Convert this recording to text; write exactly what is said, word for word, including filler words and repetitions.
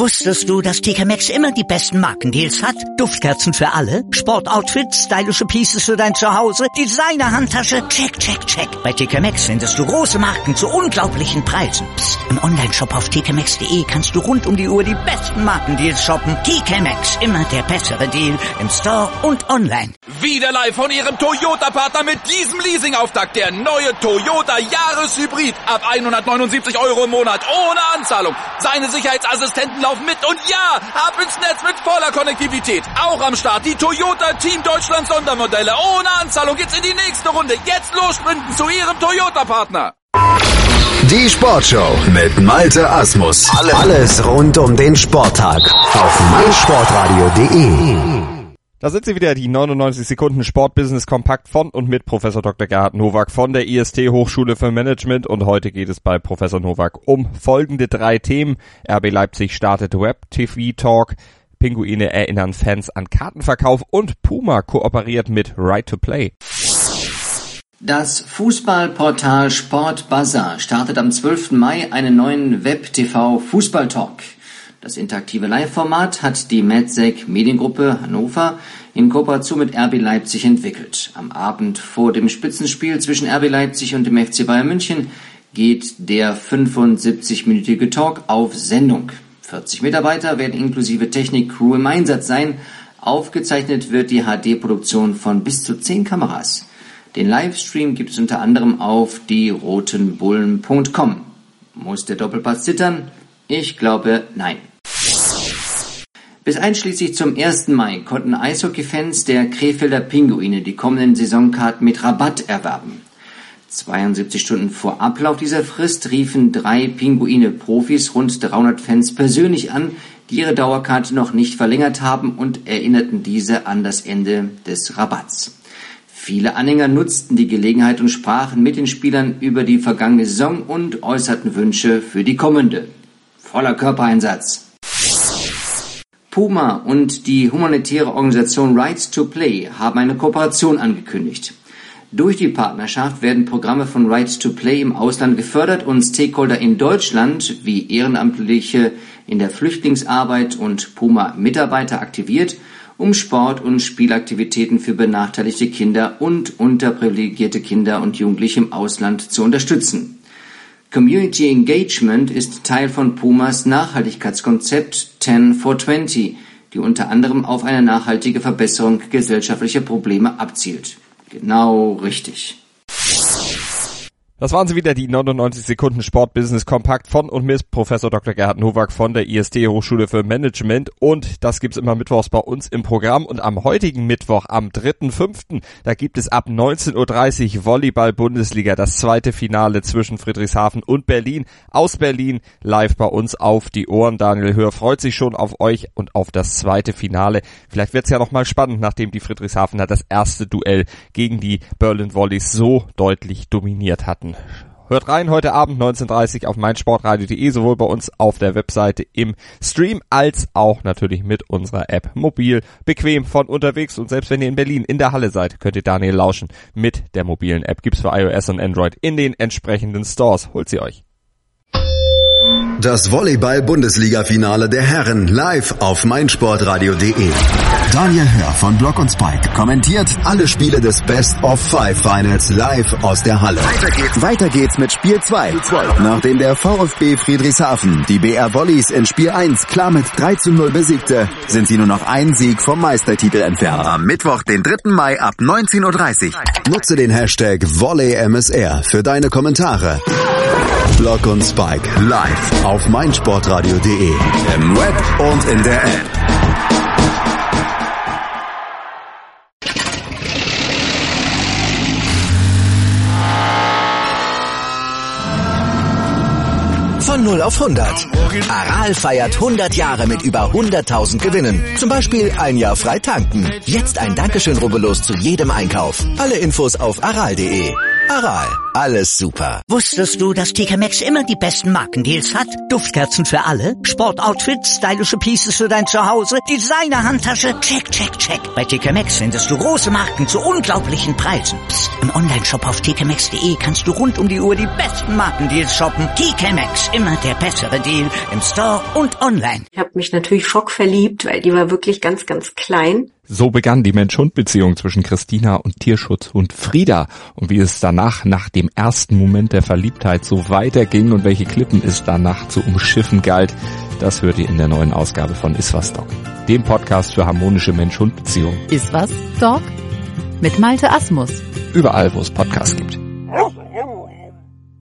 Wusstest du, dass T K Maxx immer die besten Markendeals hat? Duftkerzen für alle, Sportoutfits, stylische Pieces für dein Zuhause, Designer-Handtasche, check, check, check. Bei T K Maxx findest du große Marken zu unglaublichen Preisen. Psst. Im Onlineshop auf t k maxx punkt de kannst du rund um die Uhr die besten Markendeals shoppen. T K Maxx, immer der bessere Deal im Store und online. Wieder live von Ihrem Toyota-Partner mit diesem Leasing-Auftakt. Der neue Toyota Jahreshybrid. Ab hundertneunundsiebzig Euro im Monat ohne Anzahlung. Seine Sicherheitsassistenten laufen mit und ja, ab ins Netz mit voller Konnektivität. Auch am Start die Toyota Team Deutschland Sondermodelle. Ohne Anzahlung geht's in die nächste Runde. Jetzt los sprinten zu Ihrem Toyota-Partner. Die Sportshow mit Malte Asmus. Alles rund um den Sporttag auf meinsportradio punkt de. Da sind sie wieder, die neunundneunzig Sekunden Sportbusiness Kompakt von und mit Professor Doktor Gerhard Nowak von der I S T Hochschule für Management. Und heute geht es bei Professor Nowak um folgende drei Themen. R B Leipzig startet Web-T V-Talk, Pinguine erinnern Fans an Kartenverkauf und Puma kooperiert mit Right to Play. Das Fußballportal Sport Buzzer startet am zwölften Mai einen neuen Web-T V-Fußball-Talk. Das interaktive Live-Format hat die Medzec Mediengruppe Hannover in Kooperation mit R B Leipzig entwickelt. Am Abend vor dem Spitzenspiel zwischen R B Leipzig und dem F C Bayern München geht der fünfundsiebzig-minütige Talk auf Sendung. vierzig Mitarbeiter werden inklusive Technik-Crew im Einsatz sein. Aufgezeichnet wird die H D-Produktion von bis zu zehn Kameras. Den Livestream gibt es unter anderem auf die roten bullen punkt com. Muss der Doppelpass zittern? Ich glaube, nein. Bis einschließlich zum ersten Mai konnten Eishockey-Fans der Krefelder Pinguine die kommenden Saisonkarten mit Rabatt erwerben. zweiundsiebzig Stunden vor Ablauf dieser Frist riefen drei Pinguine-Profis rund dreihundert Fans persönlich an, die ihre Dauerkarte noch nicht verlängert haben und erinnerten diese an das Ende des Rabatts. Viele Anhänger nutzten die Gelegenheit und sprachen mit den Spielern über die vergangene Saison und äußerten Wünsche für die kommende. Voller Körpereinsatz. Puma und die humanitäre Organisation Right to Play haben eine Kooperation angekündigt. Durch die Partnerschaft werden Programme von Right to Play im Ausland gefördert und Stakeholder in Deutschland wie Ehrenamtliche in der Flüchtlingsarbeit und Puma-Mitarbeiter aktiviert, um Sport- und Spielaktivitäten für benachteiligte Kinder und unterprivilegierte Kinder und Jugendliche im Ausland zu unterstützen. Community Engagement ist Teil von Pumas Nachhaltigkeitskonzept ten for twenty, die unter anderem auf eine nachhaltige Verbesserung gesellschaftlicher Probleme abzielt. Genau richtig. Das waren sie wieder, die neunundneunzig Sekunden Sportbusiness Kompakt von und mit Professor Doktor Gerhard Nowak von der I S T Hochschule für Management. Und das gibt's immer mittwochs bei uns im Programm. Und am heutigen Mittwoch, am dritten fünften, da gibt es ab neunzehn Uhr dreißig Volleyball-Bundesliga, das zweite Finale zwischen Friedrichshafen und Berlin. Aus Berlin live bei uns auf die Ohren. Daniel Höhr freut sich schon auf euch und auf das zweite Finale. Vielleicht wird's ja nochmal spannend, nachdem die Friedrichshafener das erste Duell gegen die Berlin Volleys so deutlich dominiert hatten. Hört rein heute Abend neunzehn Uhr dreißig auf meinsportradio punkt de, sowohl bei uns auf der Webseite im Stream als auch natürlich mit unserer App mobil, bequem von unterwegs. Und selbst wenn ihr in Berlin in der Halle seid, könnt ihr Daniel lauschen mit der mobilen App. Gibt's für iOS und Android in den entsprechenden Stores. Holt sie euch. Das Volleyball-Bundesliga-Finale der Herren live auf meinsportradio punkt de. Daniel Hör von Block und Spike kommentiert alle Spiele des Best of Five Finals live aus der Halle. Weiter geht's, Weiter geht's mit Spiel zwei. Nachdem der VfB Friedrichshafen die B R Volleys in Spiel eins klar mit drei zu null besiegte, sind sie nur noch einen Sieg vom Meistertitel entfernt. Am Mittwoch, den dritten Mai ab neunzehn Uhr dreißig. Nutze den Hashtag VolleyMSR für deine Kommentare. Block und Spike live auf meinsportradio punkt de, im Web und in der App. Von null auf hundert. Aral feiert hundert Jahre mit über hunderttausend Gewinnen. Zum Beispiel ein Jahr frei tanken. Jetzt ein Dankeschön, rubbellos zu jedem Einkauf. Alle Infos auf aral punkt de. Aral, alles super. Wusstest du, dass T K Maxx immer die besten Markendeals hat? Duftkerzen für alle, Sportoutfits, stylische Pieces für dein Zuhause, Designer-Handtasche, check, check, check. Bei T K Maxx findest du große Marken zu unglaublichen Preisen. Psst. Im Onlineshop auf t k maxx punkt d e kannst du rund um die Uhr die besten Markendeals shoppen. T K Maxx, immer der bessere Deal im Store und online. Ich habe mich natürlich schockverliebt, weil die war wirklich ganz, ganz klein. So begann die Mensch-Hund-Beziehung zwischen Christina und Tierschutzhund Frieda. Und wie es danach, nach dem ersten Moment der Verliebtheit, so weiterging und welche Klippen es danach zu umschiffen galt, das hört ihr in der neuen Ausgabe von Iswas Dog, dem Podcast für harmonische Mensch-Hund-Beziehungen. Iswas Dog? Mit Malte Asmus. Überall, wo es Podcasts gibt.